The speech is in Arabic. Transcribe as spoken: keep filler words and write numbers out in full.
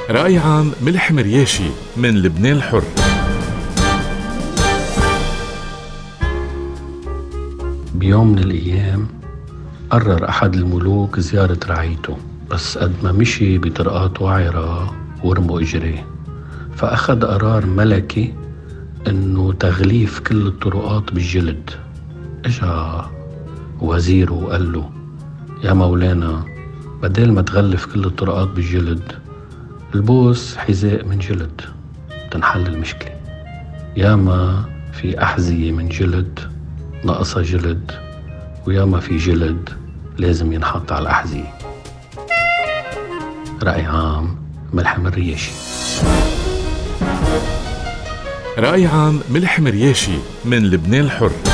رأي عام ملح مرياشي من لبنان الحر. بيوم من الأيام قرر أحد الملوك زيارة رعيته، بس قد ما مشي بطرقات وعرة ورموا إجريه، فأخذ قرار ملكي إنه تغليف كل الطرقات بالجلد. إجا وزيره وقال له: يا مولانا، بدل ما تغلف كل الطرقات بالجلد، البوس حذاء من جلد تنحل المشكلة. ياما في أحذية من جلد ناقصة جلد، وياما في جلد لازم ينحط على الأحذية. رأي عام ملح مرياشي. رأي عام ملح مرياشي من لبنان الحر.